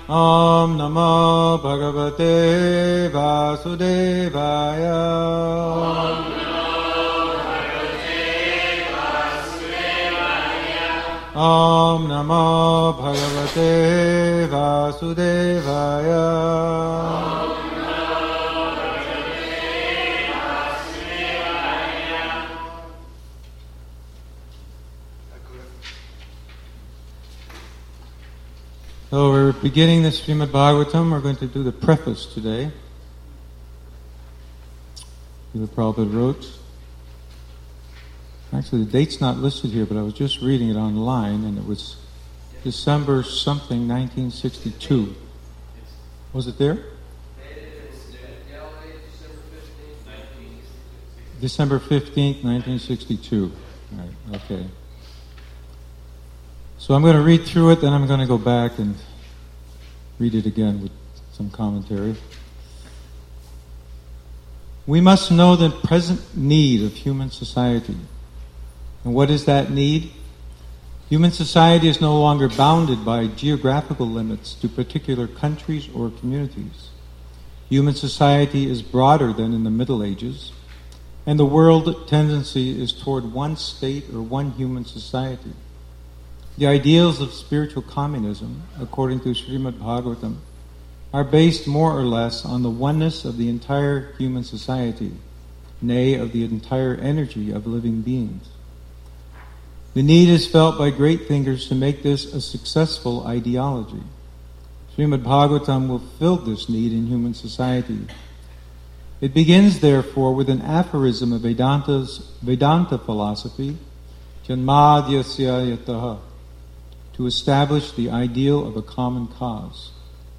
Om Namo Bhagavate Vasudevaya. Om Om Namo Bhagavate Vasudevaya. So we're beginning the Srimad Bhagavatam. We're going to do the preface today. Srila Prabhupada wrote. Actually, the date's not listed here, but I was just reading it online, and it was December something, 1962. Was it there? December 15th, 1962. Right, okay. So I'm going to read through it, then I'm going to go back and read it again with some commentary. We must know the present need of human society. And what is that need? Human society is no longer bounded by geographical limits to particular countries or communities. Human society is broader than in the Middle Ages, and the world tendency is toward one state or one human society. The ideals of spiritual communism, according to Srimad Bhagavatam, are based more or less on the oneness of the entire human society, nay, of the entire energy of living beings. The need is felt by great thinkers to make this a successful ideology. Srimad Bhagavatam will fill this need in human society. It begins, therefore, with an aphorism of Vedanta philosophy, Janmadhyasya yataha, to establish the ideal of a common cause.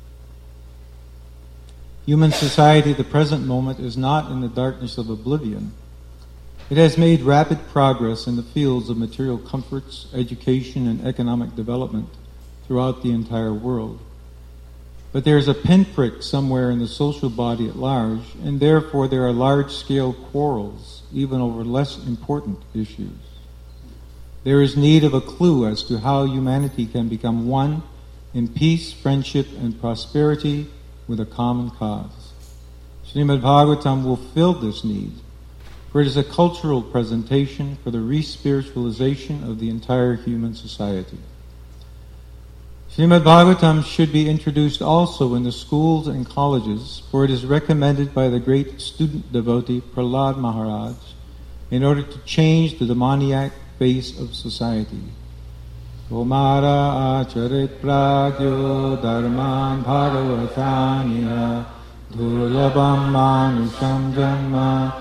Human society at the present moment is not in the darkness of oblivion. It has made rapid progress in the fields of material comforts, education, and economic development throughout the entire world. But there is a pinprick somewhere in the social body at large, and therefore there are large-scale quarrels, even over less important issues. There is need of a clue as to how humanity can become one in peace, friendship, and prosperity with a common cause. Srimad Bhagavatam will fill this need, for it is a cultural presentation for the re-spiritualization of the entire human society. Srimad Bhagavatam should be introduced also in the schools and colleges, for it is recommended by the great student devotee Prahlad Maharaj in order to change the demoniac face of society. Komara acharit pragyo dharman bhagavataniya dhulabam manusham janma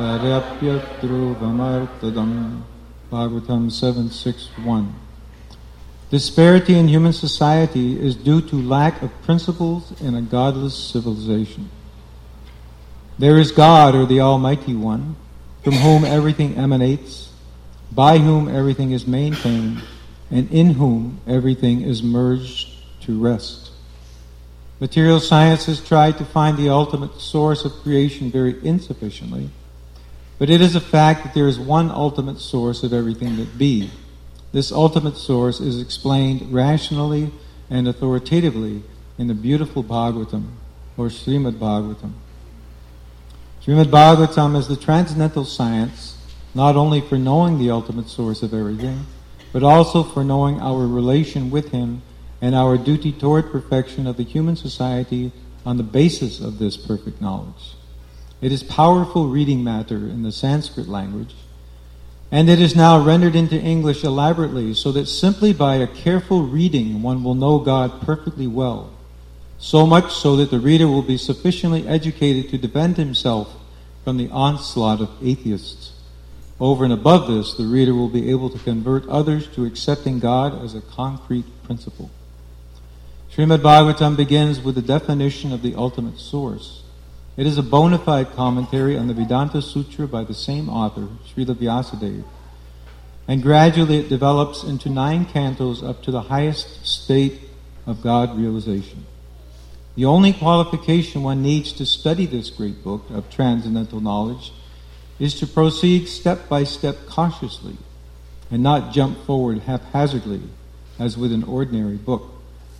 Taryapyatruvamartadam. Bhagavatam 7.6.1. Disparity in human society is due to lack of principles in a godless civilization. There is God, or the Almighty One, from whom everything emanates, by whom everything is maintained, and in whom everything is merged to rest. Material science has tried to find the ultimate source of creation very insufficiently, but it is a fact that there is one ultimate source of everything that be. This ultimate source is explained rationally and authoritatively in the beautiful Bhagavatam, or Srimad Bhagavatam. Srimad Bhagavatam is the transcendental science, not only for knowing the ultimate source of everything, but also for knowing our relation with Him and our duty toward perfection of the human society on the basis of this perfect knowledge. It is powerful reading matter in the Sanskrit language, and it is now rendered into English elaborately so that simply by a careful reading one will know God perfectly well, so much so that the reader will be sufficiently educated to defend himself from the onslaught of atheists. Over and above this, the reader will be able to convert others to accepting God as a concrete principle. Srimad Bhagavatam begins with the definition of the ultimate source. It is a bona fide commentary on the Vedanta Sutra by the same author, Srila Vyasadeva, and gradually it develops into 9 cantos up to the highest state of God realization. The only qualification one needs to study this great book of transcendental knowledge is to proceed step by step cautiously and not jump forward haphazardly as with an ordinary book.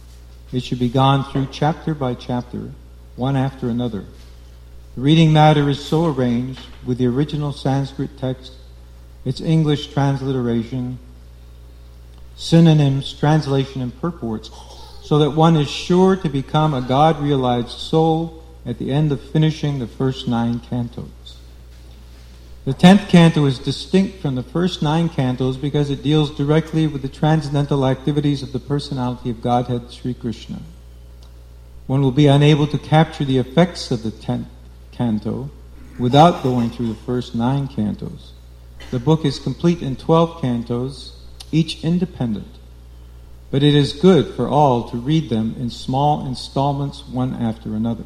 It should be gone through chapter by chapter, one after another. The reading matter is so arranged with the original Sanskrit text, its English transliteration, synonyms, translation, and purports, so that one is sure to become a God-realized soul at the end of finishing the first 9 cantos. The 10th canto is distinct from the first 9 cantos because it deals directly with the transcendental activities of the personality of Godhead, Sri Krishna. One will be unable to capture the effects of the 10th canto without going through the first 9 cantos. The book is complete in 12 cantos, each independent, but it is good for all to read them in small installments, one after another.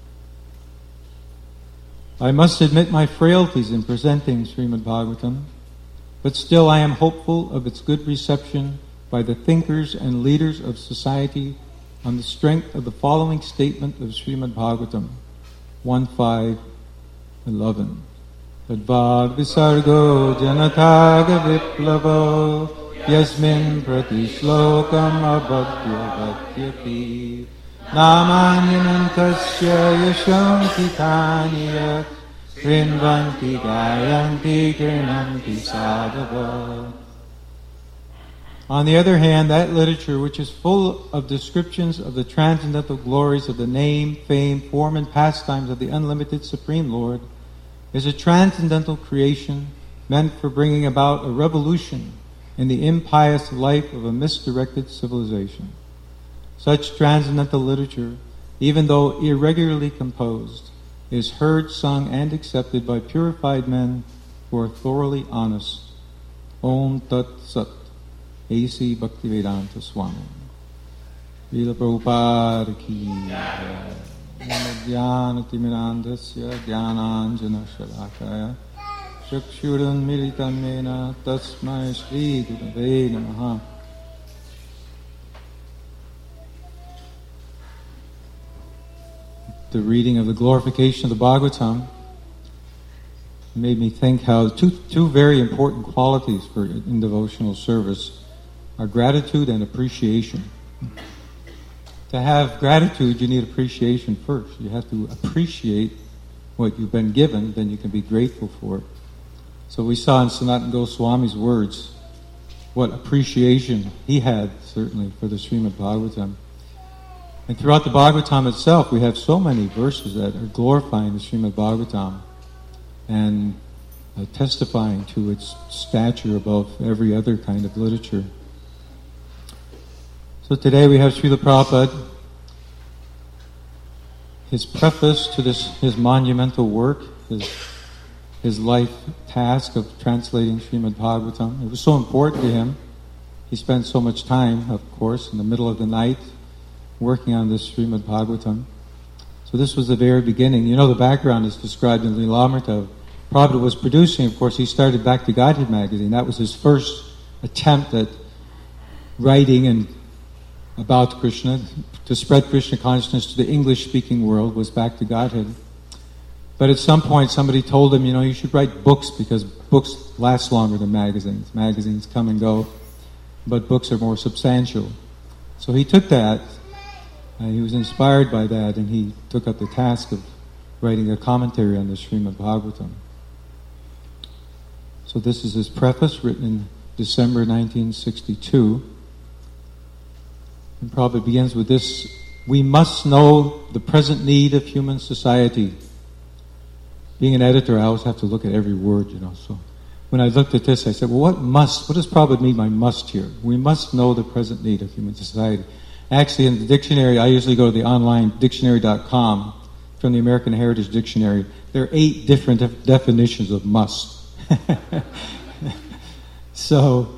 I must admit my frailties in presenting Srimad Bhagavatam, but still I am hopeful of its good reception by the thinkers and leaders of society on the strength of the following statement of Srimad Bhagavatam 1.5.11. Tadvad visargo janataga viplavo yasmin prati shlokam abhadhyavadhyapi namanyanantasya yasham titaniya krinvanti gayanti grinanti sadhava. On the other hand, that literature which is full of descriptions of the transcendental glories of the name, fame, form, and pastimes of the unlimited Supreme Lord is a transcendental creation meant for bringing about a revolution in the impious life of a misdirected civilization. Such transcendental literature, even though irregularly composed, is heard, sung, and accepted by purified men who are thoroughly honest. Om Tat Sat. A.C. Bhaktivedanta Swami. Srila Prabhupada ki jai. Jnanatimirandasya jnananjana shalakaya chakshuran militam mena tasmai Shri Gurave Namaha. The reading of the glorification of the Bhagavatam made me think how two very important qualities for in devotional service are gratitude and appreciation. To have gratitude, you need appreciation first. You have to appreciate what you've been given, then you can be grateful for it. So we saw in Sanatana Goswami's words what appreciation he had, certainly, for the Srimad Bhagavatam. And throughout the Bhagavatam itself, we have so many verses that are glorifying the Srimad Bhagavatam and testifying to its stature above every other kind of literature. So today we have Srila Prabhupada, his preface to his monumental work, his life task of translating Srimad Bhagavatam. It was so important to him. He spent so much time, of course, in the middle of the night working on this Srimad Bhagavatam. So this was the very beginning. You know, the background is described in Lilamrita. Prabhupada was producing, of course, he started Bhakti Godhead magazine. That was his first attempt at writing and about Krishna, to spread Krishna consciousness to the English-speaking world, was Bhakti Godhead. But at some point somebody told him, you should write books because books last longer than magazines. Magazines come and go, but books are more substantial. So he took that, he was inspired by that, and he took up the task of writing a commentary on the Srimad Bhagavatam. So this is his preface, written in December 1962. And probably begins with this: we must know the present need of human society. Being an editor, I always have to look at every word, So when I looked at this, I said, well, what does Prabhupada mean by must here? We must know the present need of human society. Actually, in the dictionary, I usually go to the online dictionary.com from the American Heritage Dictionary. There are 8 different definitions of must. So,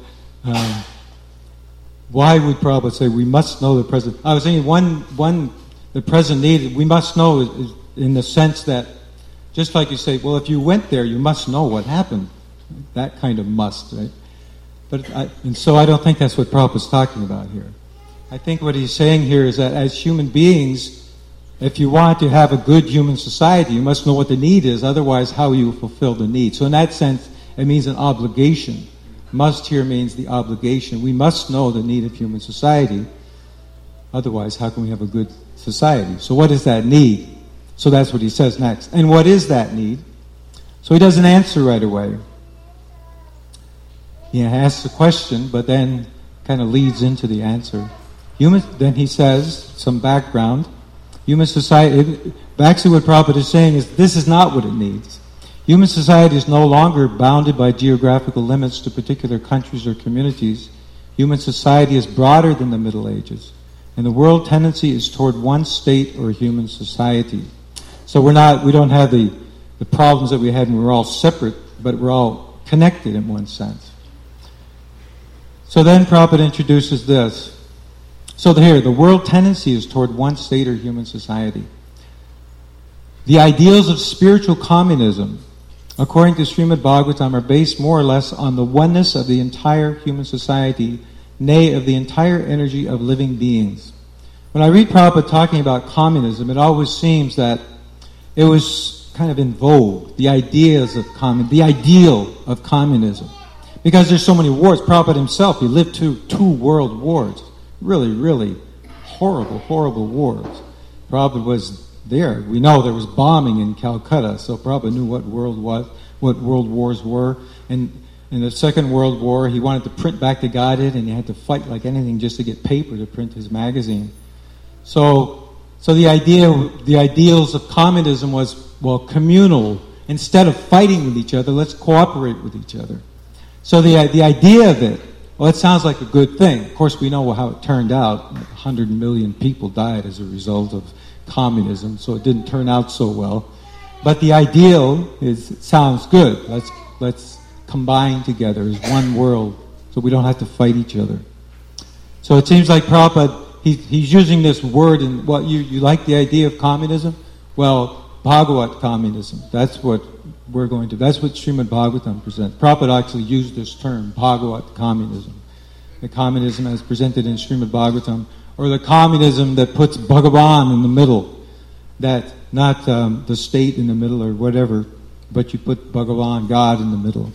why would Prabhupada say we must know the present? I was thinking the present need we must know is in the sense that, just like you say, well, if you went there, you must know what happened. That kind of must, right? And so I don't think that's what Prabhupada's talking about here. I think what he's saying here is that as human beings, if you want to have a good human society, you must know what the need is. Otherwise, how will you fulfill the need? So in that sense, it means an obligation. Must here means the obligation. We must know the need of human society. Otherwise, how can we have a good society? So what is that need? So that's what he says next. And what is that need? So he doesn't answer right away. He asks a question, but then kind of leads into the answer. Then he says, some background. Human society, actually what Prabhupada is saying is this is not what it needs. Human society is no longer bounded by geographical limits to particular countries or communities. Human society is broader than the Middle Ages. And the world tendency is toward one state or human society. So we don't have the problems that we had when we were all separate, but we're all connected in one sense. So then Prabhupada introduces this. So here, the world tendency is toward one state or human society. The ideals of spiritual communism, according to Srimad Bhagavatam, are based more or less on the oneness of the entire human society, nay, of the entire energy of living beings. When I read Prabhupada talking about communism, it always seems that it was kind of in vogue, the ideas of the ideal of communism. Because there's so many wars. Prabhupada himself, he lived through 2 world wars. Really, really horrible wars. Prabhupada was there. We know there was bombing in Calcutta, so Prabhupada knew what world wars were. And in the Second World War, he wanted to print back the Godhead, and he had to fight like anything just to get paper to print his magazine. So the ideals of communism was, communal. Instead of fighting with each other, let's cooperate with each other. So the idea of it, it sounds like a good thing. Of course, we know how it turned out. 100 million people died as a result of communism, so it didn't turn out so well. But the ideal sounds good. Let's combine together as one world, so we don't have to fight each other. So it seems like Prabhupada, he's using this word, and what you like the idea of communism? Well, Bhagavat communism. That's what Srimad Bhagavatam presents. Prabhupada actually used this term, Bhagavat communism. The communism as presented in Srimad Bhagavatam, or the communism that puts Bhagavan in the middle. That, not the state in the middle or whatever, but you put Bhagavan, God, in the middle.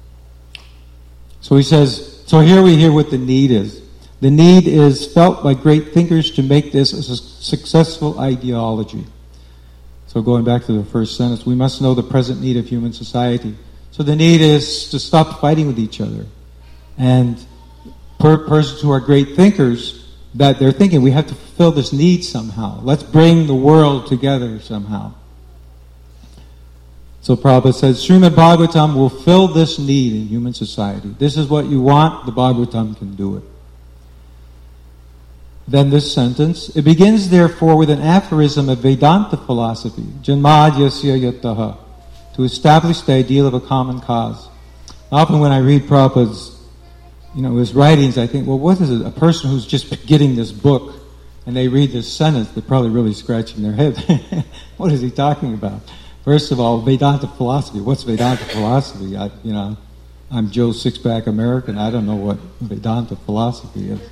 So he says, so here we hear what the need is. The need is felt by great thinkers to make this a successful ideology. So going back to the first sentence, we must know the present need of human society. So the need is to stop fighting with each other. And persons who are great thinkers, that they're thinking we have to fulfill this need somehow. Let's bring the world together somehow. So Prabhupada says, Srimad Bhagavatam will fill this need in human society. This is what you want, the Bhagavatam can do it. Then this sentence, it begins therefore with an aphorism of Vedanta philosophy, Janmadhyasya Yattaha, to establish the ideal of a common cause. Often when I read Prabhupada's, his writings, I think, what is it? A person who's just getting this book and they read this sentence, they're probably really scratching their head. What is he talking about? First of all, Vedanta philosophy. What's Vedanta philosophy? I'm Joe Sixpack American. I don't know what Vedanta philosophy is.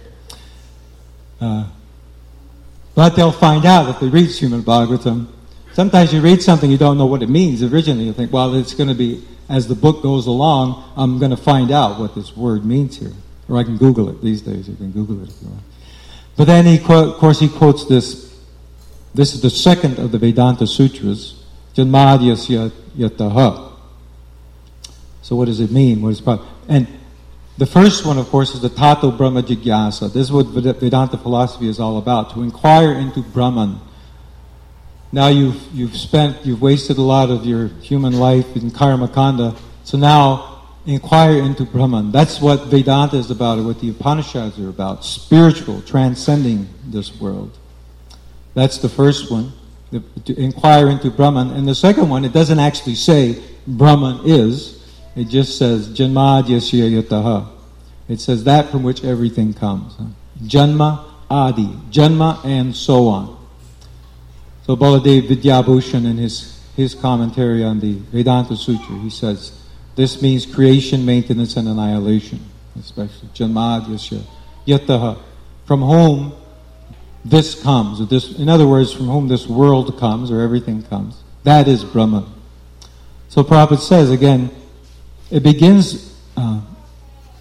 But they'll find out if they read Srimad Bhagavatam. Sometimes you read something, you don't know what it means originally. You think, it's going to be, as the book goes along, I'm going to find out what this word means here. Or I can Google it. These days you can Google it if you want. But then he quotes this. This is the second of the Vedanta Sutras, Janmadhyasya Yattaha. So what does it mean? What is and the first one, of course, is the Tato Brahma Jigyasa. This is what Vedanta philosophy is all about, to inquire into Brahman. Now you've wasted a lot of your human life in Karma Kanda, so now inquire into Brahman. That's what Vedanta is about, or what the Upanishads are about, spiritual, transcending this world. That's the first one, to inquire into Brahman. And the second one, it doesn't actually say Brahman is, it just says Janmadhyasya Yattaha. It says that from which everything comes. Janma Adi, Janma and so on. So Baladev Vidyabhushan in his commentary on the Vedanta Sutra, he says, this means creation, maintenance, and annihilation. Especially Janmadhyasya Yattaha, from whom this comes. In other words, from whom this world comes, or everything comes. That is Brahman. So Prabhupada says, again, it begins,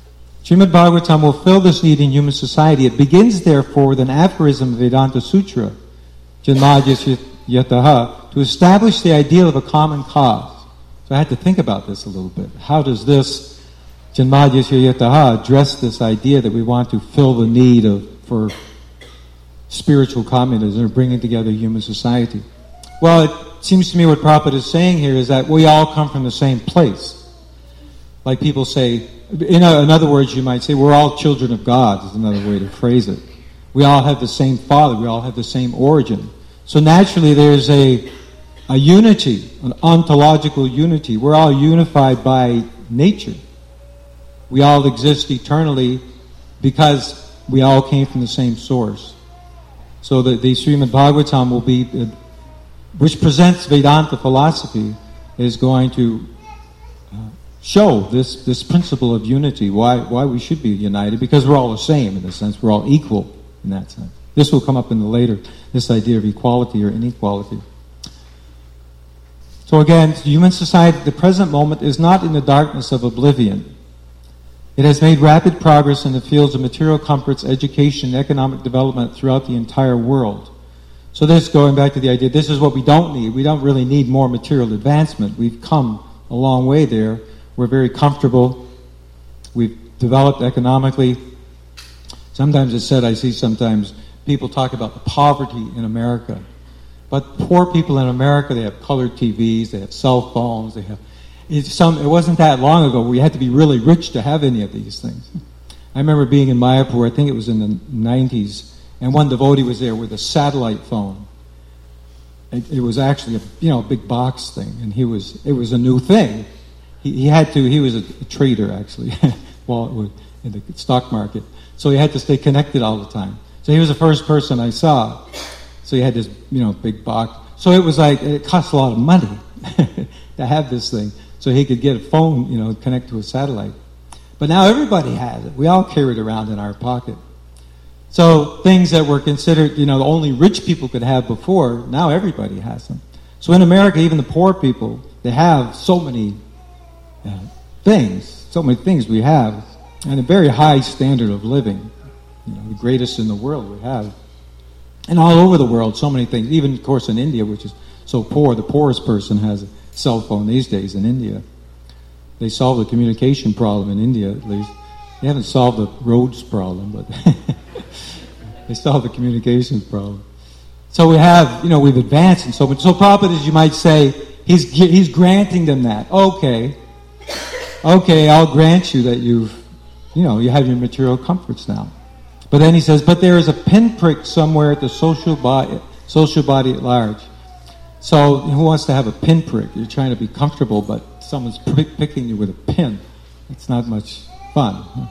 Srimad Bhagavatam will fill this need in human society. It begins, therefore, with an aphorism of Vedanta Sutra, Janmadyasya Yataha, to establish the ideal of a common cause. So I had to think about this a little bit. How does this Janmadyasya Yataha address this idea that we want to fill the need for spiritual communism or bringing together human society? Well, it seems to me what Prabhupada is saying here is that we all come from the same place. Like people say, in other words, you might say, we're all children of God, is another way to phrase it. We all have the same Father, we all have the same origin. So naturally there's a unity, an ontological unity. We're all unified by nature. We all exist eternally because we all came from the same source. So the Srimad Bhagavatam will be, which presents Vedanta philosophy, is going to show this principle of unity, why we should be united, because we're all the same in a sense, we're all equal in that sense. This will come up in the later, this idea of equality or inequality. So again, human society at the present moment is not in the darkness of oblivion. It has made rapid progress in the fields of material comforts, education, and economic development throughout the entire world. So this, going back to the idea, this is what we don't need. We don't really need more material advancement. We've come a long way there. We're very comfortable. We've developed economically. Sometimes it's said, I see sometimes people talk about the poverty in America. But poor people in America, they have colored TVs, they have cell phones, they have... It wasn't that long ago where you had to be really rich to have any of these things. I remember being in Mayapur, I think it was in the 90s, and one devotee was there with a satellite phone. It was actually a big box thing, and it was a new thing. He was a trader actually, in the stock market. So he had to stay connected all the time. So he was the first person I saw. So he had this, big box. So it was like, it cost a lot of money to have this thing. So he could get a phone, connect to a satellite. But now everybody has it. We all carry it around in our pocket. So things that were considered, only rich people could have before, now everybody has them. So in America, even the poor people, they have so many things we have, and a very high standard of living. The greatest in the world we have. And all over the world, so many things. Even, of course, in India, which is so poor, the poorest person has a cell phone these days in India. They solved the communication problem in India, at least. They haven't solved the roads problem, but they solved the communications problem. So we have, we've advanced in so much. So Prabhupada, as you might say, he's granting them that. Okay, I'll grant you that you have your material comforts now. But then he says, but there is a pinprick somewhere at the social body at large. So who wants to have a pinprick? You're trying to be comfortable, but someone's picking you with a pin. It's not much fun.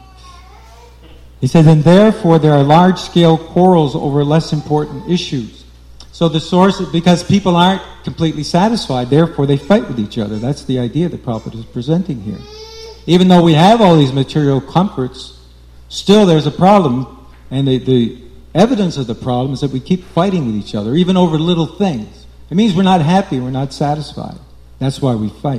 He says, and therefore there are large-scale quarrels over less important issues. So the source, because people aren't completely satisfied, therefore they fight with each other. That's the idea that Prabhupada is presenting here. Even though we have all these material comforts, still there's a problem. And the evidence of the problem is that we keep fighting with each other, even over little things. It means we're not happy, we're not satisfied. That's why we fight.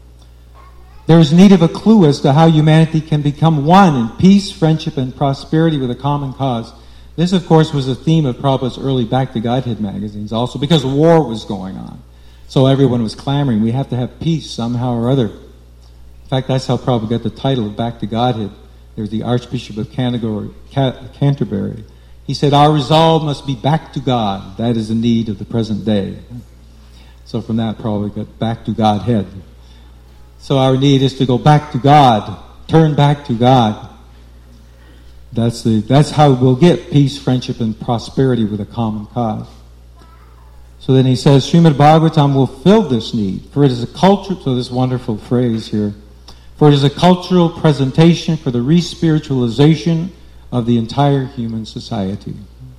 There is need of a clue as to how humanity can become one in peace, friendship, and prosperity with a common cause. This, of course, was the theme of Prabhupada's early Back to Godhead magazines also, because war was going on. So everyone was clamoring, we have to have peace somehow or other. In fact, that's how Prabhupada got the title of Back to Godhead. There was the Archbishop of Canterbury. He said, our resolve must be back to God. That is the need of the present day. So from that, probably got back to Godhead. So our need is to go back to God, turn back to God. That's how we'll get peace, friendship, and prosperity with a common cause. So then he says, Srimad Bhagavatam will fill this need, for it is a culture, so this wonderful phrase here, for it is a cultural presentation for the re-spiritualization of the entire human society.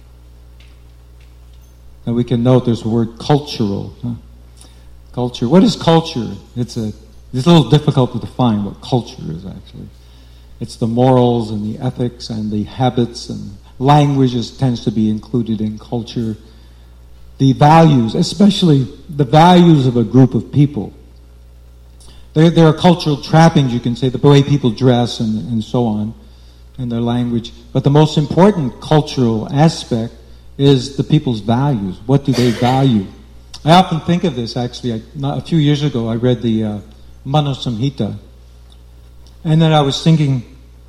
Now we can note there's the word cultural. Culture. What is culture? It's a little difficult to define what culture is actually. It's the morals and the ethics and the habits, and language tends to be included in culture. The values, especially the values of a group of people. There are cultural trappings, you can say, the way people dress and so on. and their language. But the most important cultural aspect is the people's values. What do they value? I often think of this, actually. A few years ago, I read the Manu Samhita. And then I was thinking,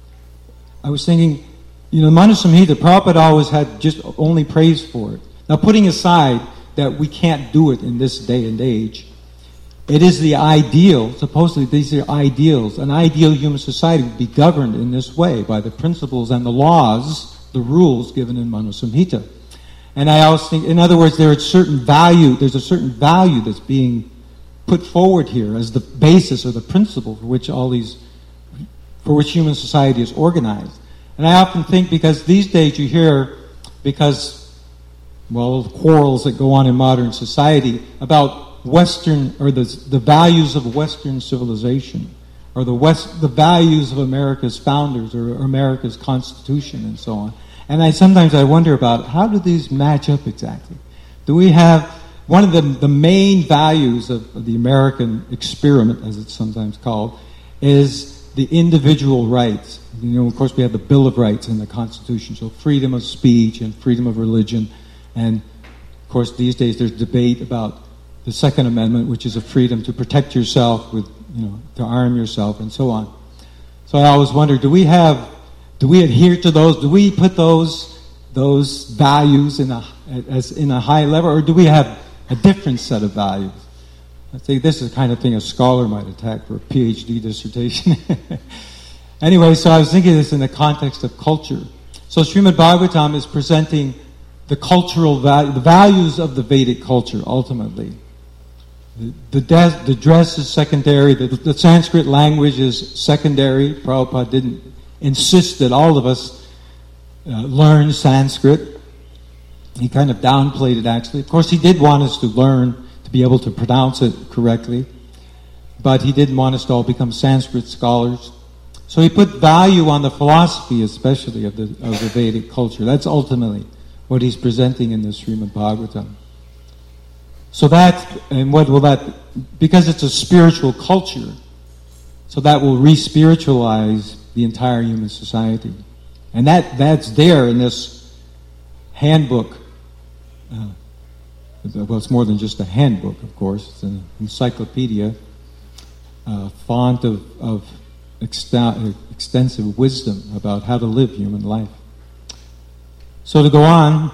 Manu Samhita, Prabhupada always had just only praise for it. Now, putting aside that we can't do it in this day and age, it is the ideal, supposedly these are ideals. An ideal human society would be governed in this way by the principles and the laws, the rules given in Manu Samhita. And I always think, in other words, there's a certain value that's being put forward here as the basis or the principle for which human society is organized. And I often think, because these days you hear, of quarrels that go on in modern society about Western, or the values of Western civilization, or the values of America's founders, or America's Constitution, and so on. And sometimes I wonder about, how do these match up exactly? Do we have, one of the main values of the American experiment, as it's sometimes called, is the individual rights. Of course, we have the Bill of Rights in the Constitution, so freedom of speech and freedom of religion. And, of course, these days there's debate about the Second Amendment, which is a freedom to protect yourself, to arm yourself, and so on. So I always wonder, do we adhere to those? Do we put those values in a high level, or do we have a different set of values? I think this is the kind of thing a scholar might attack for a PhD dissertation. Anyway, so I was thinking this in the context of culture. So Srimad Bhagavatam is presenting the cultural value, the values of the Vedic culture, ultimately. The dress is secondary, the Sanskrit language is secondary. Prabhupada didn't insist that all of us learn Sanskrit. He kind of downplayed it, actually. Of course, he did want us to learn to be able to pronounce it correctly, but he didn't want us to all become Sanskrit scholars. So he put value on the philosophy, especially of the Vedic culture. That's ultimately what he's presenting in the Srimad Bhagavatam. So because it's a spiritual culture, so that will re-spiritualize the entire human society. And that's there in this handbook. Well, it's more than just a handbook, of course. It's an encyclopedia, font of extensive wisdom about how to live human life. So to go on,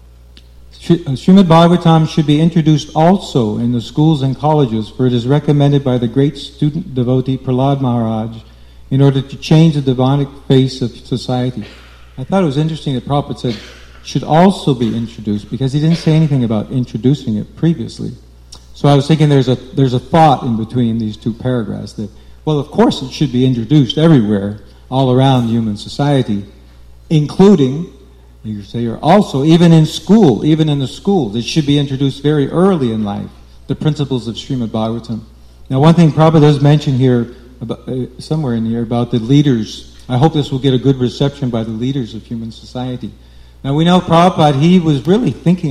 Srimad Bhagavatam should be introduced also in the schools and colleges, for it is recommended by the great student devotee Prahlad Maharaj in order to change the demonic face of society. I thought it was interesting that Prabhupada said should also be introduced, because he didn't say anything about introducing it previously. So I was thinking there's a thought in between these two paragraphs that, well, of course it should be introduced everywhere, all around human society, including, you say, or also even in school, even in the schools, it should be introduced very early in life, the principles of Srimad Bhagavatam. Now, one thing Prabhupada does mention here, somewhere in here, about the leaders. I hope this will get a good reception by the leaders of human society. Now, we know Prabhupada, he was really thinking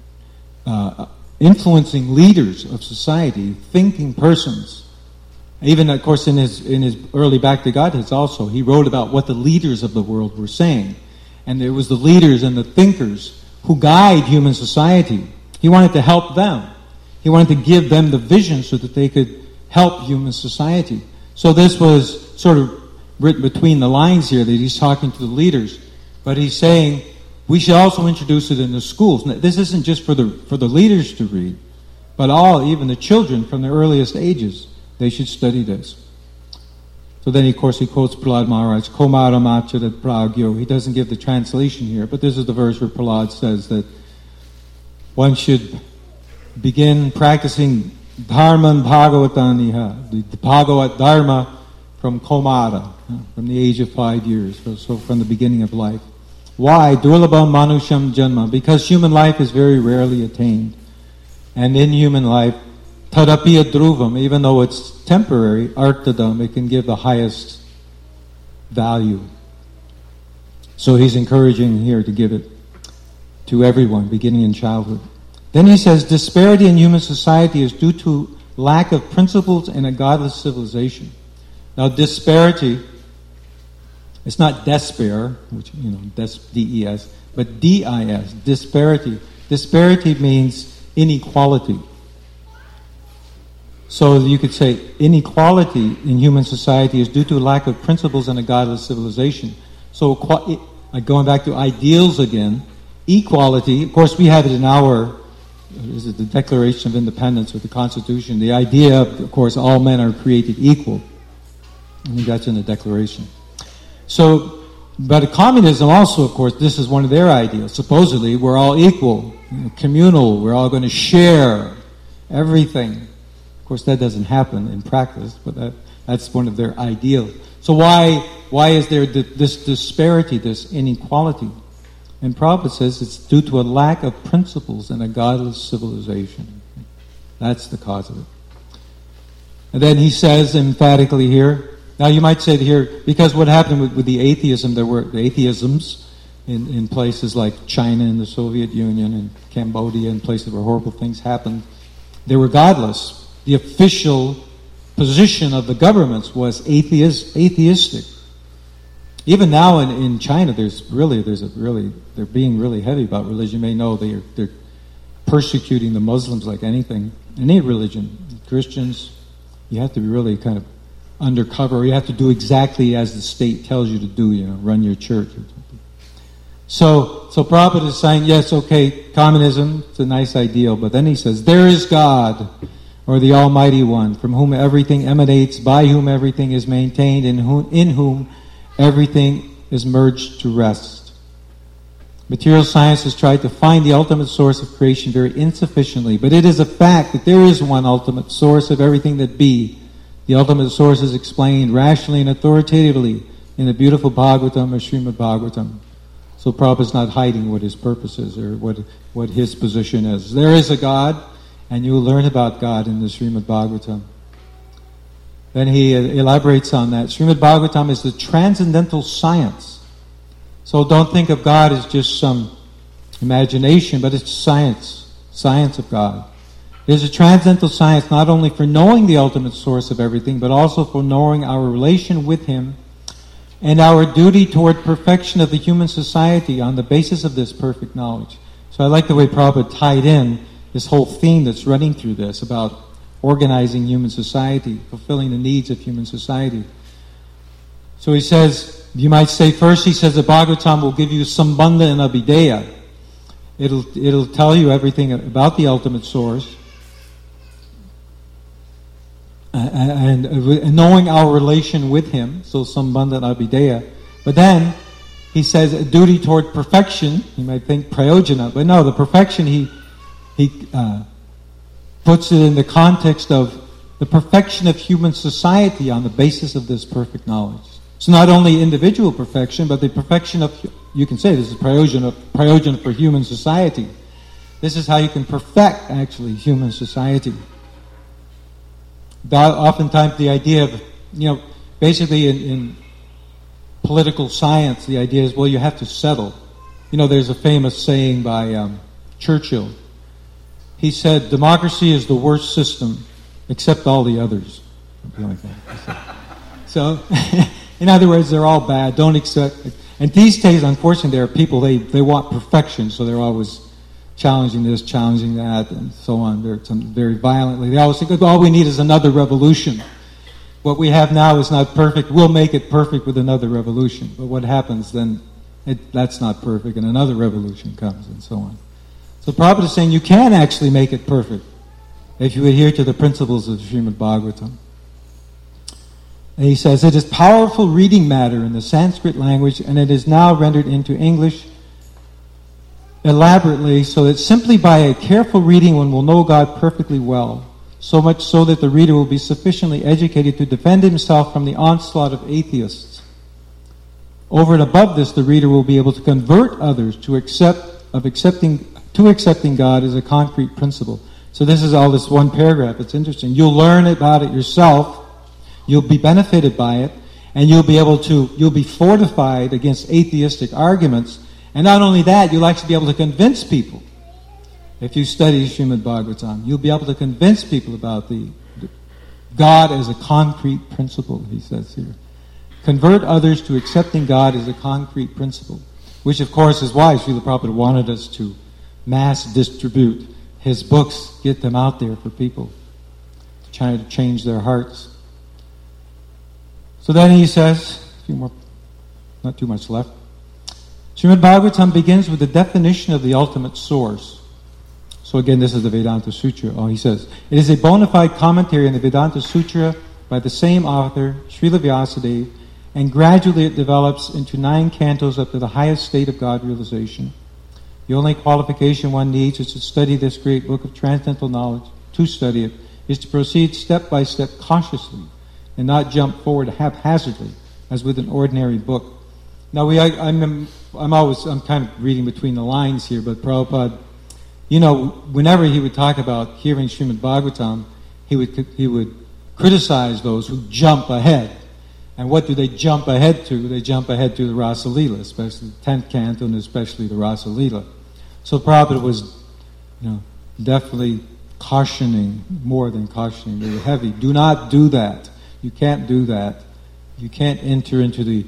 of influencing leaders of society, thinking persons. Even, of course, in his early Bhakti Godheads also, he wrote about what the leaders of the world were saying. And it was the leaders and the thinkers who guide human society. He wanted to help them. He wanted to give them the vision so that they could help human society. So this was sort of written between the lines here, that he's talking to the leaders. But he's saying, we should also introduce it in the schools. Now, this isn't just for the leaders to read, but even the children from the earliest ages, they should study this. So then, of course, he quotes Prahlad Maharaj, Komara Macharat Pragyo. He doesn't give the translation here, but this is the verse where Prahlad says that one should begin practicing Dharman Bhagavataniha, the Bhagavat Dharma from Komara, from the age of 5 years, so from the beginning of life. Why? Durlabham Manusham Janma. Because human life is very rarely attained. And in human life, Tadapiya Dhruvam, even though it's temporary, Artadam, it can give the highest value. So he's encouraging here to give it to everyone, beginning in childhood. Then he says, disparity in human society is due to lack of principles in a godless civilization. Now, disparity It's not despair, which, D-E-S, but D-I-S, disparity. Disparity means inequality. So you could say inequality in human society is due to a lack of principles and a godless civilization. So going back to ideals again, equality, of course we have it in the Declaration of Independence or the Constitution. The idea of course, all men are created equal. I think that's in the Declaration. So, but communism also, of course, this is one of their ideals. Supposedly, we're all equal, communal, we're all going to share everything. Of course, that doesn't happen in practice, but that's one of their ideals. So why is there this disparity, this inequality? And Prabhupada says it's due to a lack of principles and a godless civilization. That's the cause of it. And then he says emphatically here, now you might say here, because what happened with the atheism, there were the atheisms in places like China and the Soviet Union and Cambodia and places where horrible things happened. They were godless. The official position of the governments was atheistic. Even now in China, they're being really heavy about religion. You may know they're persecuting the Muslims like anything, any religion. Christians, you have to be really kind of undercover, or you have to do exactly as the state tells you to do, run your church or something. So Prabhupada is saying, yes, okay, communism, it's a nice ideal, but then he says, there is God, or the Almighty One, from whom everything emanates, by whom everything is maintained, in whom everything is merged to rest. Material science has tried to find the ultimate source of creation very insufficiently, but it is a fact that there is one ultimate source of everything that be. The ultimate source is explained rationally and authoritatively in the beautiful Bhagavatam or Srimad Bhagavatam. So Prabhupada's not hiding what his purpose is or what his position is. There is a God, and you will learn about God in the Srimad Bhagavatam. Then he elaborates on that. Srimad Bhagavatam is the transcendental science. So don't think of God as just some imagination, but it's science of God. There's a transcendental science not only for knowing the ultimate source of everything, but also for knowing our relation with Him and our duty toward perfection of the human society on the basis of this perfect knowledge. So I like the way Prabhupada tied in this whole theme that's running through this about organizing human society, fulfilling the needs of human society. So he says, you might say first, he says the Bhagavatam will give you Sambandha and Abhideya. It'll tell you everything about the ultimate source. And knowing our relation with Him, so Sambandha and Abhideya. But then he says a duty toward perfection. You might think prayojana, but no, the perfection he puts it in the context of the perfection of human society on the basis of this perfect knowledge. So not only individual perfection, but the perfection of, you can say this is prayojana for human society. This is how you can perfect actually human society. Oftentimes the idea of, basically in political science, the idea is, well, you have to settle. There's a famous saying by Churchill. He said, democracy is the worst system, except all the others. Something like that. So, in other words, they're all bad. Don't accept it. And these days, unfortunately, there are people, they want perfection, so they're always challenging this, challenging that, and so on. Very violently. They always think, all we need is another revolution. What we have now is not perfect. We'll make it perfect with another revolution. But what happens then, that's not perfect, and another revolution comes, and so on. So Prabhupada is saying you can actually make it perfect if you adhere to the principles of Srimad Bhagavatam. And he says, it is powerful reading matter in the Sanskrit language, and it is now rendered into English elaborately, so that simply by a careful reading one will know God perfectly well, so much so that the reader will be sufficiently educated to defend himself from the onslaught of atheists. Over and above this, the reader will be able to convert others to accepting God as a concrete principle. So this is all this one paragraph. It's interesting. You'll learn about it yourself. You'll be benefited by it, and you'll be fortified against atheistic arguments. And not only that, you'll actually be able to convince people. If you study Srimad Bhagavatam, you'll be able to convince people about the God as a concrete principle, he says here. convert others to accepting God as a concrete principle, which of course is why Srila Prabhupada wanted us to mass distribute his books, get them out there for people, trying to change their hearts. So then he says, a few more, not too much left. Srimad Bhagavatam begins with the definition of the ultimate source. So again, this is the Vedanta Sutra. He says, it is a bona fide commentary on the Vedanta Sutra by the same author, Srila Vyasadeva, and gradually it develops into 9 cantos up to the highest state of God realization. The only qualification one needs is to study this great book of transcendental knowledge. To study it is to proceed step by step cautiously and not jump forward haphazardly as with an ordinary book. Now I'm kind of reading between the lines here, but Prabhupada, whenever he would talk about hearing Srimad Bhagavatam, he would criticize those who jump ahead. And what do they jump ahead to? They jump ahead to the Rasa Leela, especially the 10th canto and especially the Rasa Leela. So Prabhupada was, definitely cautioning, more than cautioning, very heavy. Do not do that. You can't do that. You can't enter into the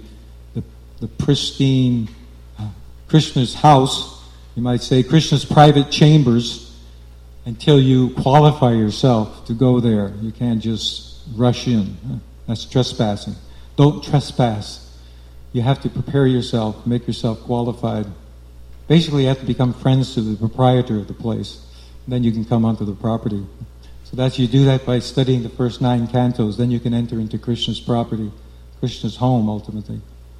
pristine Krishna's house, you might say, Krishna's private chambers, until you qualify yourself to go there. You can't just rush in. That's trespassing. Don't trespass. You have to prepare yourself, make yourself qualified. Basically, you have to become friends to the proprietor of the place. Then you can come onto the property. So you do that by studying the first 9 cantos. Then you can enter into Krishna's property, Krishna's home, ultimately.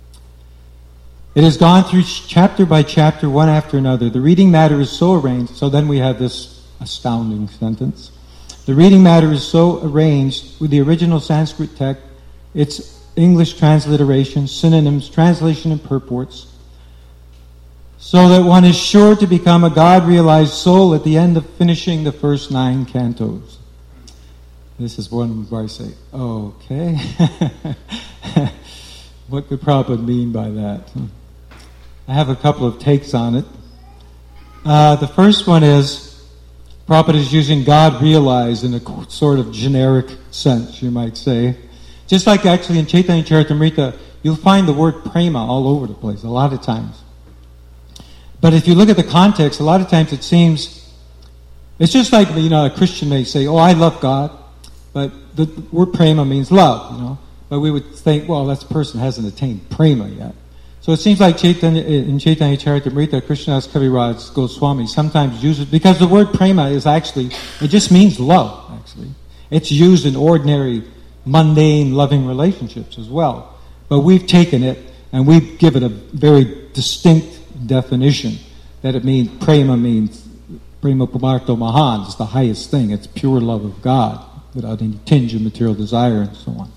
It has gone through chapter by chapter, one after another. The reading matter is so arranged. So then we have this astounding sentence. The reading matter is so arranged with the original Sanskrit text, its English transliteration, synonyms, translation, and purports, so that one is sure to become a God-realized soul at the end of finishing the first 9 cantos. This is one where I say, okay. What could Prabhupada mean by that? I have a couple of takes on it. The first one is, Prabhupada is using God realized in a sort of generic sense, you might say. Just like actually in Chaitanya Charitamrita, you'll find the word prema all over the place, a lot of times. But if you look at the context, a lot of times it seems, it's just like, a Christian may say, I love God, but the word prema means love, But we would think, that person hasn't attained prema yet. So it seems like in Chaitanya Charitamrita, Krishnadas Kaviraj Goswami sometimes uses, because the word prema is actually, it just means love, actually. It's used in ordinary, mundane, loving relationships as well. But we've taken it and we've given a very distinct definition that it means, prema pumarto mahan, it's the highest thing. It's pure love of God without any tinge of material desire and so on.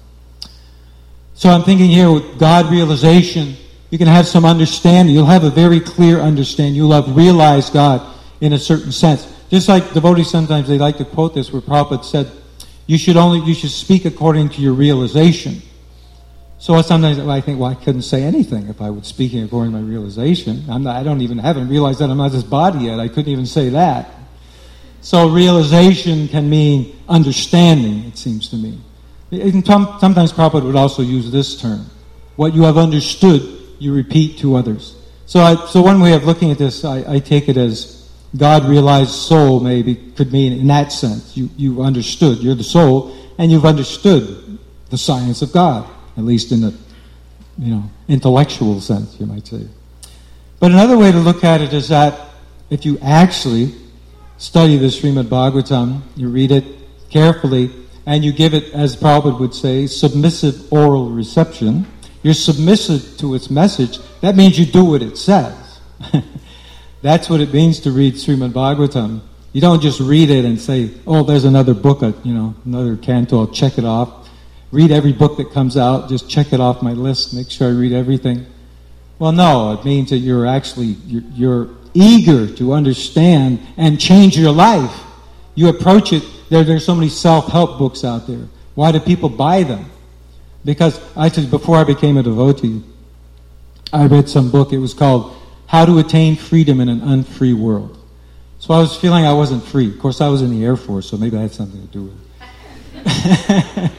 So I'm thinking here with God realization, you can have some understanding. You'll have a very clear understanding. You'll have realized God in a certain sense. Just like devotees sometimes they like to quote this where Prabhupada said, you should speak according to your realization. So sometimes I think, I couldn't say anything if I was speaking according to my realization. Haven't realized that I'm not this body yet. I couldn't even say that. So realization can mean understanding, it seems to me. Sometimes Prabhupada would also use this term. What you have understood, you repeat to others. So one way of looking at this, I take it as God-realized soul could mean in that sense. You understood, you're the soul, and you've understood the science of God, at least in the intellectual sense, you might say. But another way to look at it is that if you actually study the Srimad Bhagavatam, you read it carefully, and you give it, as Prabhupada would say, submissive oral reception, you're submissive to its message, that means you do what it says. That's what it means to read Srimad Bhagavatam. You don't just read it and say, there's another book, another canto, I'll check it off. Read every book that comes out, just check it off my list, make sure I read everything. Well, no, it means that you're eager to understand and change your life. You approach it, there's so many self-help books out there. Why do people buy them? Because before I became a devotee, I read some book, it was called How to Attain Freedom in an Unfree World. So I was feeling I wasn't free. Of course, I was in the Air Force, so maybe that had something to do with it.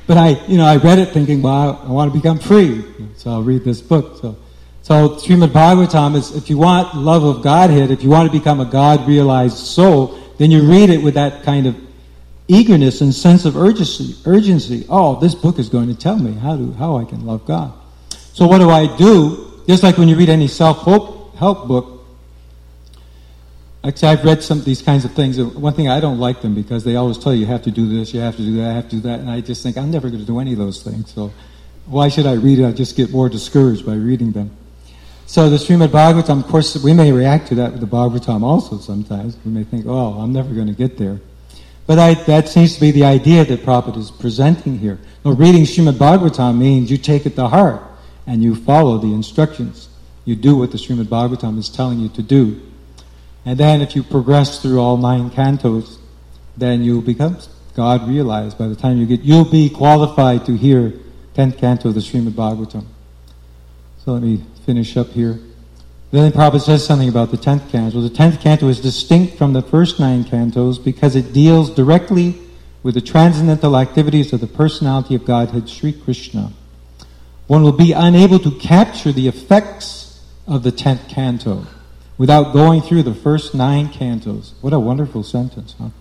But I read it thinking, well, I want to become free. So I'll read this book. So Srimad Bhagavatam is, if you want love of Godhead, if you want to become a God-realized soul, then you read it with that kind of eagerness and sense of urgency. Oh, this book is going to tell me how I can love God. So what do I do? Just like when you read any self-help book, actually, I've read some of these kinds of things. One thing, I don't like them because they always tell you have to do this, you have to do that, you have to do that. And I just think, I'm never going to do any of those things. So why should I read it? I just get more discouraged by reading them. So the Srimad Bhagavatam, of course, we may react to that with the Bhagavatam also sometimes. We may think, oh, I'm never going to get there. But that seems to be the idea that Prabhupada is presenting here. Now, reading Srimad Bhagavatam means you take it to heart and you follow the instructions. You do what the Srimad Bhagavatam is telling you to do. And then if you progress through all 9 cantos, then you'll become God-realized. By the time you'll be qualified to hear 10th canto of the Srimad Bhagavatam. So let me finish up here. Then Prabhupada says something about the 10th canto. The 10th canto is distinct from the first 9 cantos because it deals directly with the transcendental activities of the personality of Godhead, Sri Krishna. One will be unable to capture the effects of the 10th canto without going through the first 9 cantos. What a wonderful sentence, huh?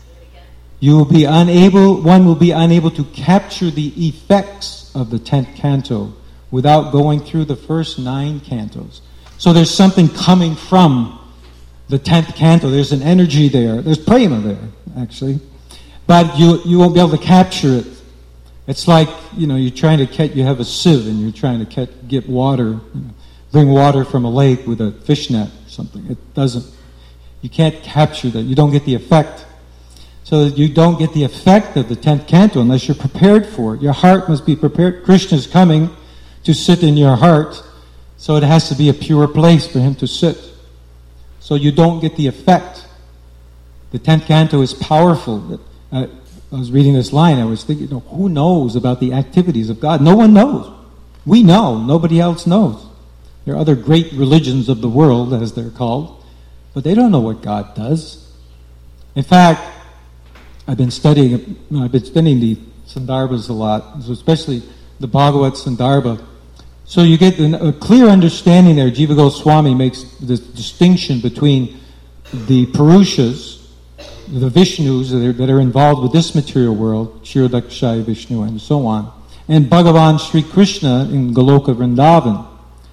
One will be unable to capture the effects of the 10th canto without going through the first 9 cantos. So there's something coming from the 10th canto. There's an energy there. There's prema there, actually. But you won't be able to capture it. It's like, you're trying to you have a sieve and you're trying to get water, bring water from a lake with a fishnet or something. You can't capture that. You don't get the effect. So you don't get the effect of the 10th canto unless you're prepared for it. Your heart must be prepared. Krishna's coming to sit in your heart, so it has to be a pure place for him to sit. So you don't get the effect. The 10th canto is powerful. I was reading this line, I was thinking, who knows about the activities of God? No one knows. We know. Nobody else knows. There are other great religions of the world, as they're called, but they don't know what God does. In fact, I've been studying the Sandarbhas a lot, especially the Bhagavat Sandarbha. So you get a clear understanding there. Jiva Goswami makes this distinction between the Purushas, the Vishnus that are involved with this material world, Kshirodakshaya Vishnu and so on, and Bhagavan Sri Krishna in Goloka Vrindavan.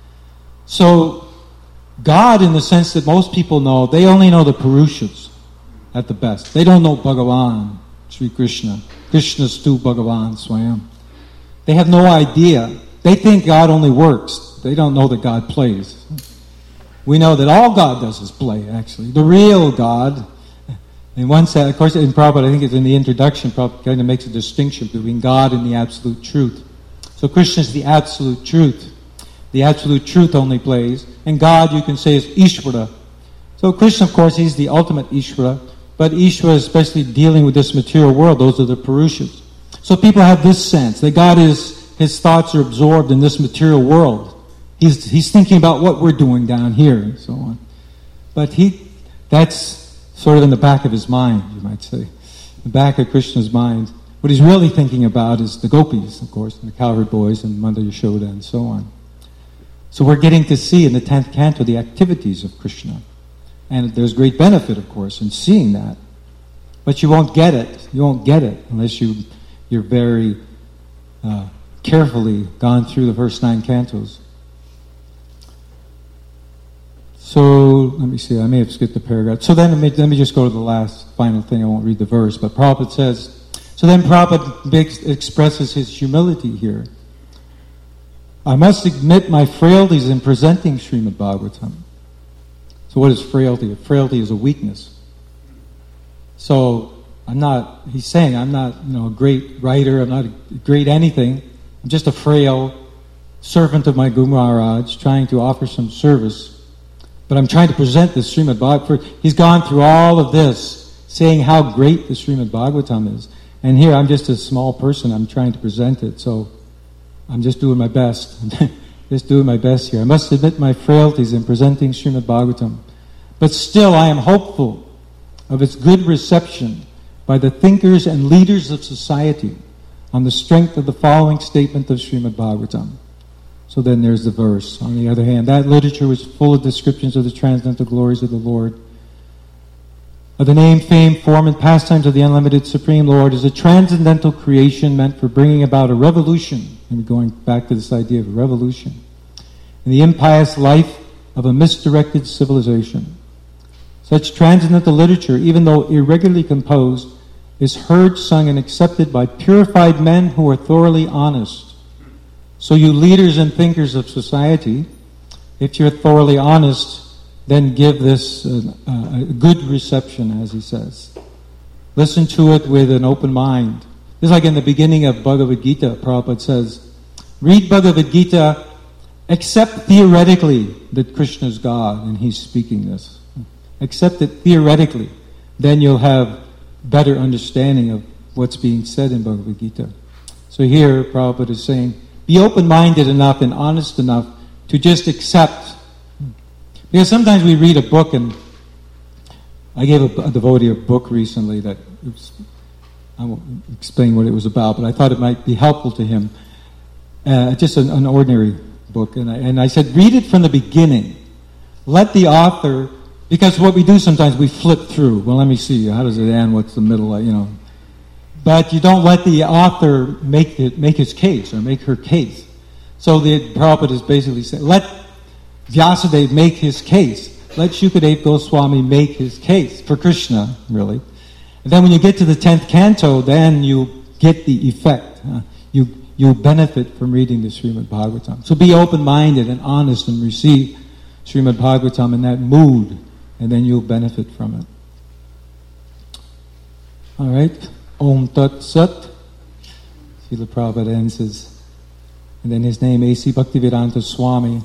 So God, in the sense that most people know, they only know the Purushas at the best. They don't know Bhagavan Sri Krishna. Krishnastu Bhagavan Swayam. They have no idea. They think God only works. They don't know that God plays. We know that all God does is play, actually. The real God. In one sense, of course, in Prabhupada, I think it's in the introduction, Prabhupada kind of makes a distinction between God and the absolute truth. So Krishna is the absolute truth. The absolute truth only plays. And God, you can say, is Ishvara. So Krishna, of course, he's the ultimate Ishvara. But Ishvara, especially dealing with this material world, those are the Purushas. So people have this sense that God his thoughts are absorbed in this material world. He's thinking about what we're doing down here and so on. But that's sort of in the back of his mind, you might say. The back of Krishna's mind. What he's really thinking about is the gopis, of course, and the cowherd boys and Manda Yashoda and so on. So we're getting to see in the 10th canto the activities of Krishna. And there's great benefit, of course, in seeing that. But you won't get it. You won't get it unless you're very carefully gone through the first 9 cantos. So, let me see, I may have skipped the paragraph. So then, let me just go to the final thing. I won't read the verse, but Prabhupada says, so then Prabhupada expresses his humility here. I must admit my frailties in presenting Srimad Bhagavatam. So what is frailty? Frailty is a weakness. So, he's saying I'm not, a great writer, I'm not a great anything. I'm just a frail servant of my Guru Maharaj trying to offer some service. But I'm trying to present this Srimad Bhagavatam. He's gone through all of this, saying how great the Srimad Bhagavatam is. And here I'm just a small person. I'm trying to present it. So I'm just doing my best. Just doing my best here. I must admit my frailties in presenting Srimad Bhagavatam. But still I am hopeful of its good reception by the thinkers and leaders of society. on the strength of the following statement of Srimad Bhagavatam. So then there's the verse. On the other hand, that literature was full of descriptions of the transcendental glories of the Lord. Of the name, fame, form, and pastimes of the unlimited Supreme Lord is a transcendental creation meant for bringing about a revolution. And we're going back to this idea of a revolution. In the impious life of a misdirected civilization. Such transcendental literature, even though irregularly composed, is heard, sung, and accepted by purified men who are thoroughly honest. So you leaders and thinkers of society, if you're thoroughly honest, then give this a good reception, as he says. Listen to it with an open mind. This is like in the beginning of Bhagavad Gita, Prabhupada says, read Bhagavad Gita, accept theoretically that Krishna is God and he's speaking this. Accept it theoretically. Then you'll have better understanding of what's being said in Bhagavad Gita. So here, Prabhupada is saying, be open-minded enough and honest enough to just accept. Because sometimes we read a book, and I gave a devotee a book recently that, I won't explain what it was about, but I thought it might be helpful to him. Just an ordinary book. And I said, read it from the beginning. Let the author, because what we do sometimes, we flip through. Well, let me see, how does it end? What's the middle, But you don't let the author make his case or make her case. So the Prabhupada is basically saying, let Vyasadeva make his case. Let Shukadeva Goswami make his case for Krishna, really. And then when you get to the 10th canto, then you get the effect. You benefit from reading the Srimad Bhagavatam. So be open-minded and honest and receive Srimad Bhagavatam in that mood, and then you'll benefit from it. All right. Om Tat Sat. Srila Prabhupada ends his, and then his name, A.C. Bhaktivedanta Swami.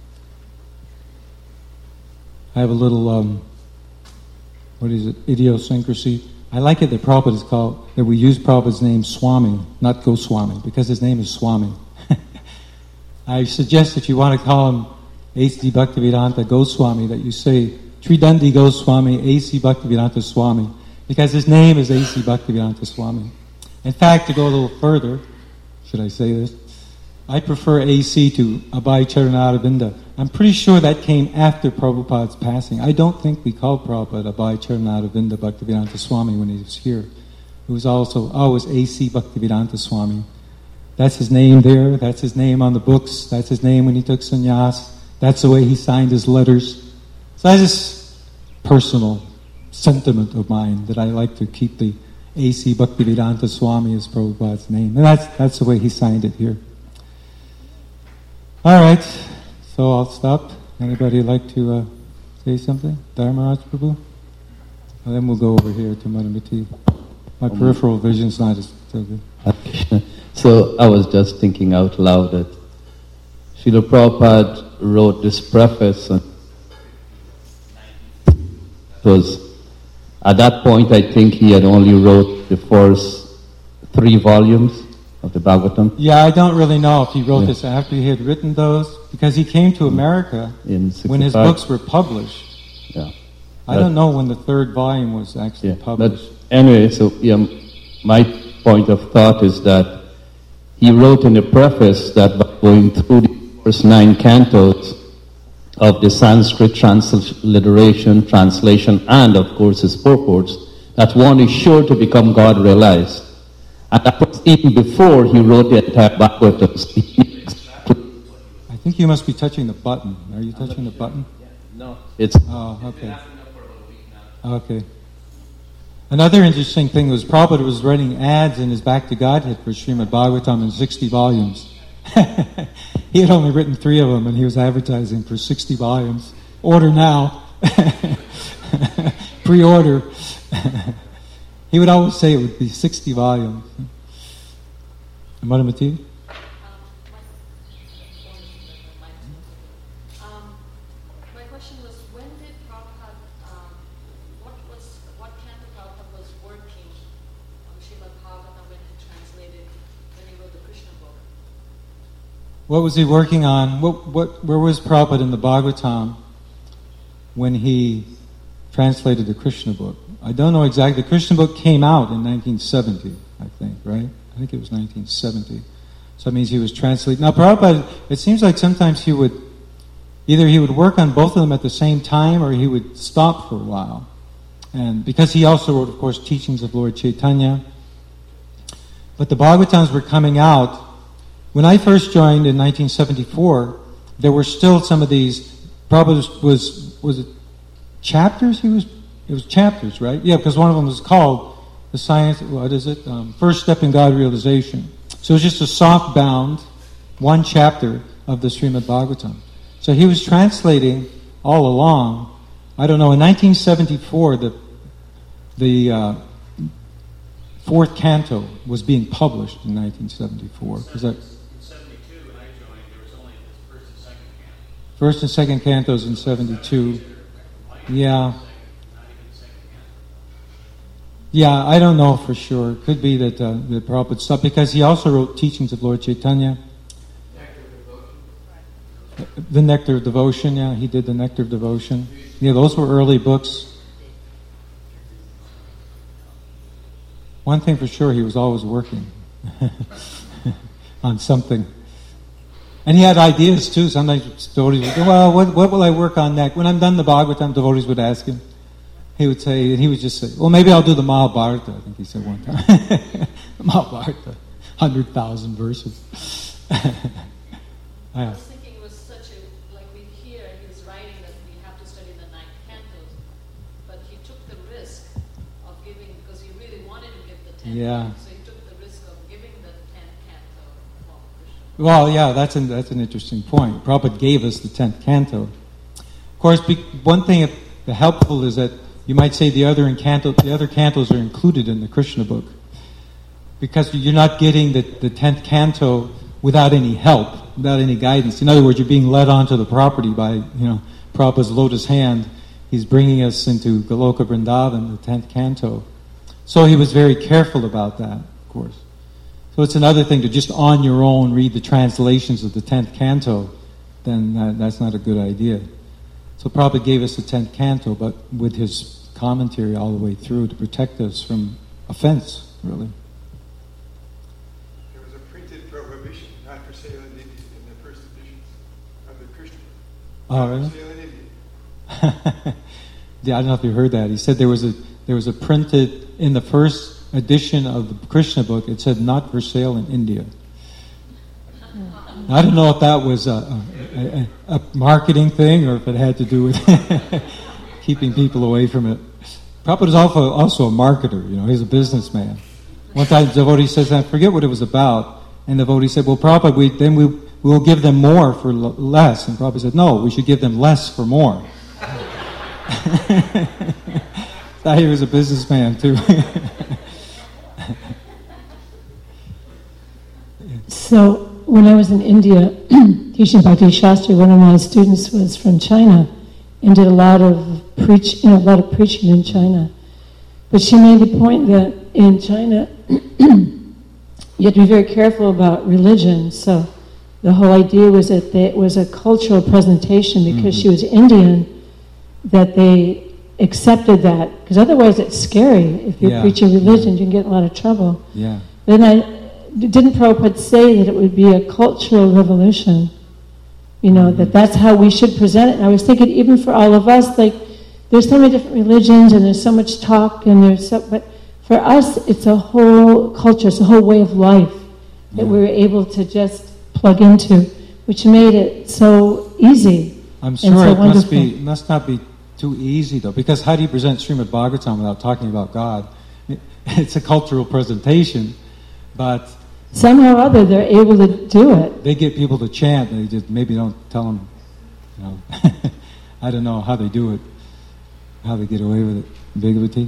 I have a little, idiosyncrasy. I like it that Prabhupada is called, that we use Prabhupada's name Swami, not Goswami, because his name is Swami. I suggest if you want to call him A.C. Bhaktivedanta Goswami, that you say Tridandi Goswami, A.C. Bhaktivedanta Swami, because his name is A.C. Bhaktivedanta Swami. In fact, to go a little further, should I say this? I prefer A.C. to Abhay Charanaravinda. I'm pretty sure that came after Prabhupada's passing. I don't think we called Prabhupada Abhay Charanaravinda Bhaktivedanta Swami when he was here. It was also always A.C. Bhaktivedanta Swami. That's his name there. That's his name on the books. That's his name when he took sannyas. That's the way he signed his letters. So that's this personal sentiment of mine that I like to keep the A.C. Bhaktivedanta Swami as Prabhupada's name. And that's the way he signed it here. All right, so I'll stop. Anybody like to say something? Dharmaraj Prabhu? And then we'll go over here to Madhumati. My peripheral vision's not as so good. So I was just thinking out loud that Srila Prabhupada wrote this preface. And it was, at that point, I think he had only wrote the first 3 volumes of the Bhagavatam. Yeah, I don't really know if he wrote this after he had written those, because he came to America when his books were published. Yeah, I don't know when the 3rd volume was actually published. But anyway, so my point of thought is that he wrote in the preface that by going through the first 9 cantos of the Sanskrit transliteration, translation, and of course his purports, that one is sure to become God realized. And that was even before he wrote the entire Bhagavatam. I think you must be touching the button. Are you touching the button? No. It's... Oh, okay. Okay. Another interesting thing was Prabhupada was writing ads in his Back to Godhead for Srimad Bhagavatam in 60 volumes. He had only written 3 of them, and he was advertising for 60 volumes. Order now. Pre-order. He would always say it would be 60 volumes. Madhumati? My question was, when did Prabhupada, what canto Prabhupada was working on Srimad Bhagavatam when he wrote the Krishna book? What was he working on? Where was Prabhupada in the Bhagavatam when he translated the Krishna book? I don't know exactly. The Krishna book came out in 1970, I think, right? I think it was 1970. So that means he was translating. Now, Prabhupada, it seems like sometimes he would work on both of them at the same time, or he would stop for a while. And because he also wrote, of course, Teachings of Lord Chaitanya. But the Bhagavatams were coming out. When I first joined in 1974, there were still some of these. Prabhupada was it chapters? It was chapters, right? Yeah, because one of them was called the science. What is it? First Step in God Realization. So it was just a soft bound, one chapter of the Srimad Bhagavatam. So he was translating all along. I don't know. In 1974, the fourth canto was being published in 1974. Is that? First and second cantos in 72. Yeah. Yeah, I don't know for sure. It could be that the Prabhupada stopped, because he also wrote Teachings of Lord Chaitanya. The Nectar of Devotion, yeah, he did the Nectar of Devotion. Yeah, those were early books. One thing for sure, he was always working on something. And he had ideas too. Sometimes devotees would go, well, what will I work on next? When I'm done the Bhagavatam, devotees would ask him. He would say, and he would just say, well, maybe I'll do the Mahabharata. I think he said one time. The Mahabharata, 100,000 verses. I was thinking it was such a, like we hear, he was writing that we have to study the 9 cantos, but he took the risk of giving, because he really wanted to give the 10 Yeah. so he took the risk of giving the 10th canto of Krishna. Well, yeah, that's an interesting point. Prabhupada gave us the 10th canto. Of course, one thing helpful is that you might say the other cantos are included in the Krishna book, because you're not getting the 10th canto without any help, without any guidance. In other words, you're being led onto the property by, Prabhupada's lotus hand. He's bringing us into Goloka Vrindavan, the 10th canto. So he was very careful about that, of course. So it's another thing to just on your own read the translations of the 10th canto, then that's not a good idea. So Prabhupada gave us the 10th canto, but with his commentary all the way through to protect us from offense, really. There was a printed prohibition not for sale in India in the first edition of the Krishna book. Oh, really? Not for sale in India. Yeah, I don't know if you heard that. He said there was a printed, in the first edition of the Krishna book, it said not for sale in India. I don't know if that was a marketing thing or if it had to do with keeping people away from it. Prabhupada is also a marketer, he's a businessman. One time the devotee says, I forget what it was about, and the devotee said, well, Prabhupada, we will give them more for less. And Prabhupada said, no, we should give them less for more. Thought he was a businessman too. So, when I was in India teaching Bhakti Shastri, one of my students was from China and did a lot of preaching in China. But she made the point that in China you have to be very careful about religion. So the whole idea was that it was a cultural presentation because she was Indian, that they accepted that. Because otherwise it's scary. If you're preaching religion, you can get in a lot of trouble. Yeah. Then didn't Prabhupada say that it would be a cultural revolution? That's how we should present it. And I was thinking, even for all of us, like, there's so many different religions and there's so much talk but for us, it's a whole culture, it's a whole way of life that we were able to just plug into, which made it so easy. I'm sure it must not be too easy though, because how do you present Srimad Bhagavatam without talking about God? It's a cultural presentation, but somehow or other, they're able to do it. They get people to chant. They just maybe don't tell them, I don't know how they do it, how they get away with it. Bhagavati?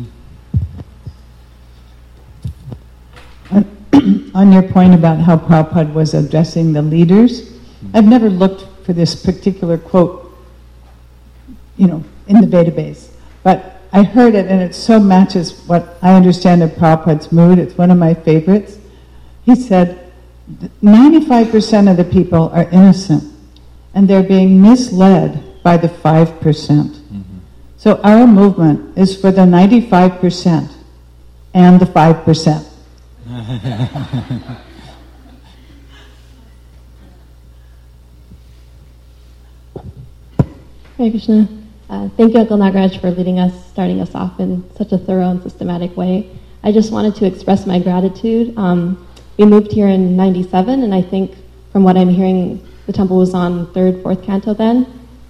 On your point about how Prabhupada was addressing the leaders, I've never looked for this particular quote, in the database. But I heard it, and it so matches what I understand of Prabhupada's mood. It's one of my favorites. He said, 95% of the people are innocent, and they're being misled by the 5%. So our movement is for the 95% and the 5%. Hare Krishna. Thank you, Uncle Nagaraj, for leading us, starting us off in such a thorough and systematic way. I just wanted to express my gratitude. We moved here in '97, and I think from what I'm hearing, the temple was on 3rd, 4th canto then.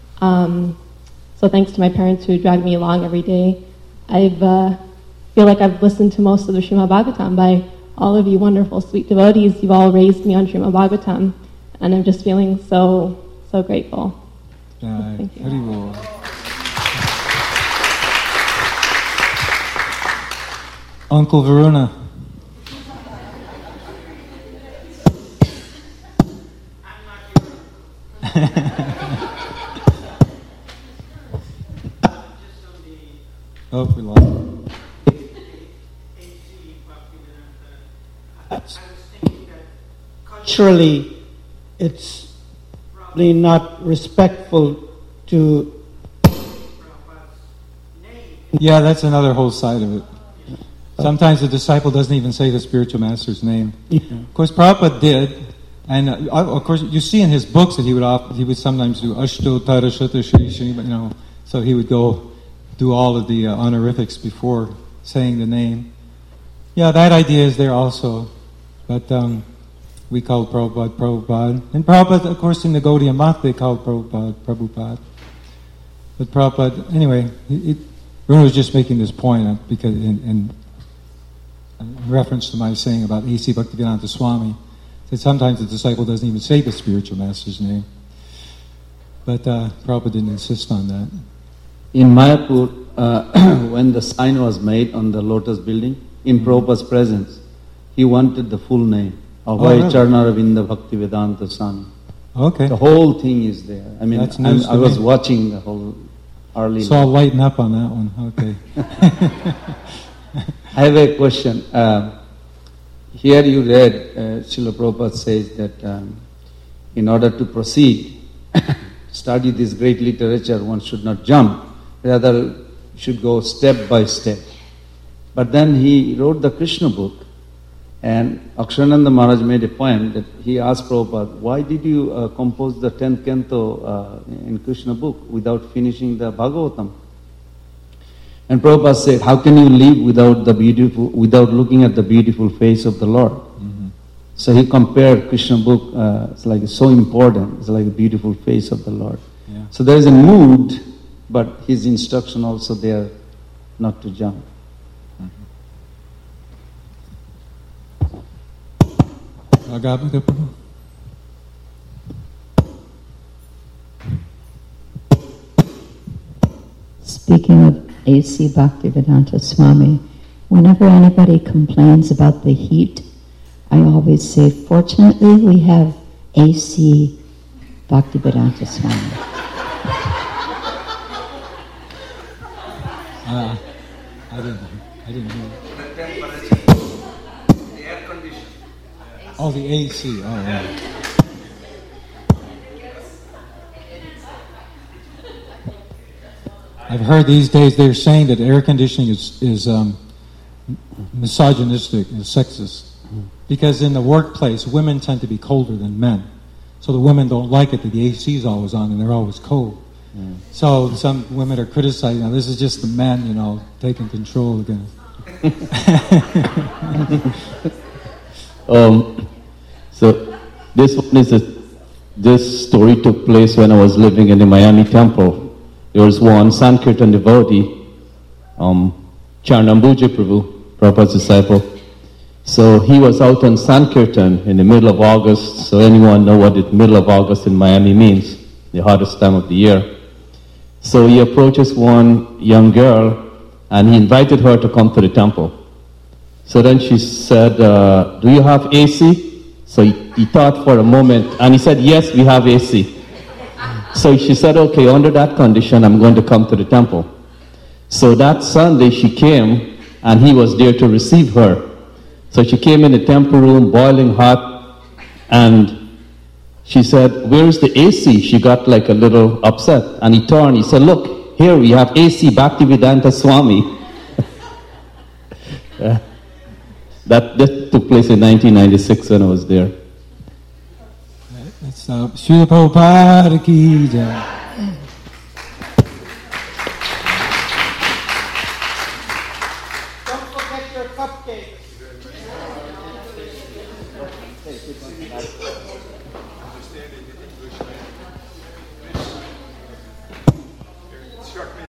So thanks to my parents who dragged me along every day. I feel like I've listened to most of the Srimad Bhagavatam by all of you wonderful, sweet devotees. You've all raised me on Srimad Bhagavatam, and I'm just feeling so grateful. Thank you. Haribol. Uncle Varuna. Oh, we lost it. I was thinking that culturally, it's probably not respectful to Prabhupada's name. Yeah, that's another whole side of it. Sometimes the disciple doesn't even say the spiritual master's name. Of course, Prabhupada did, and of course, you see in his books that he would sometimes do Ashto Tara Shata Shri Shri, so he would go do all of the honorifics before saying the name. Yeah, that idea is there also, but we call Prabhupada. And Prabhupada, of course, in the Gaudiya Math, they called Prabhupada. But Prabhupada, anyway, Bruno was just making this point because in reference to my saying about A.C. Bhaktivedanta Swami, that sometimes the disciple doesn't even say the spiritual master's name. But Prabhupada didn't insist on that. In Mayapur, when the sign was made on the Lotus building, in Prabhupada's presence, he wanted the full name, Abhay Charnaravinda Bhaktivedanta Swami. Okay. The whole thing is there. I mean, I was watching the whole early. So I'll lighten up on that one. Okay. I have a question. Here you read, Srila Prabhupada says that in order to proceed, study this great literature, one should not jump, rather should go step by step. But then he wrote the Krishna book, and Aksharananda Maharaj made a point that he asked Prabhupada, why did you compose the 10th canto in Krishna book without finishing the Bhagavatam? And Prabhupada said, how can you live without looking at the beautiful face of the Lord? Mm-hmm. So he compared Krishna book, it's like so important, it's like a beautiful face of the Lord. Yeah. So there is a mood, but his instruction also there not to jump. Speaking of A.C. Bhaktivedanta Swami, whenever anybody complains about the heat, I always say, fortunately, we have A.C. Bhaktivedanta Swami. I didn't hear. The air condition. Oh, the AC. Oh, right. I've heard these days they're saying that air conditioning is misogynistic and sexist. Because in the workplace, women tend to be colder than men. So the women don't like it that the AC is always on and they're always cold. Mm. So some women are criticizing, now this is just the men, taking control again. So this story took place when I was living in the Miami temple. There was one Sankirtan devotee, Charnambuja Prabhu, Prabhupada's disciple. So he was out on Sankirtan in the middle of August. So anyone know what the middle of August in Miami means? The hottest time of the year. So he approaches one young girl and he invited her to come to the temple. So then she said, do you have AC? So he thought for a moment and he said, yes, we have AC. So she said, okay, under that condition, I'm going to come to the temple. So that Sunday she came and he was there to receive her. So she came in the temple room, boiling hot, and she said, where's the AC? She got like a little upset. And he turned, he said, look, here we have AC, Bhaktivedanta Swami. That took place in 1996 when I was there. That's Srila Prabhupada ki jai. Don't forget your cupcake.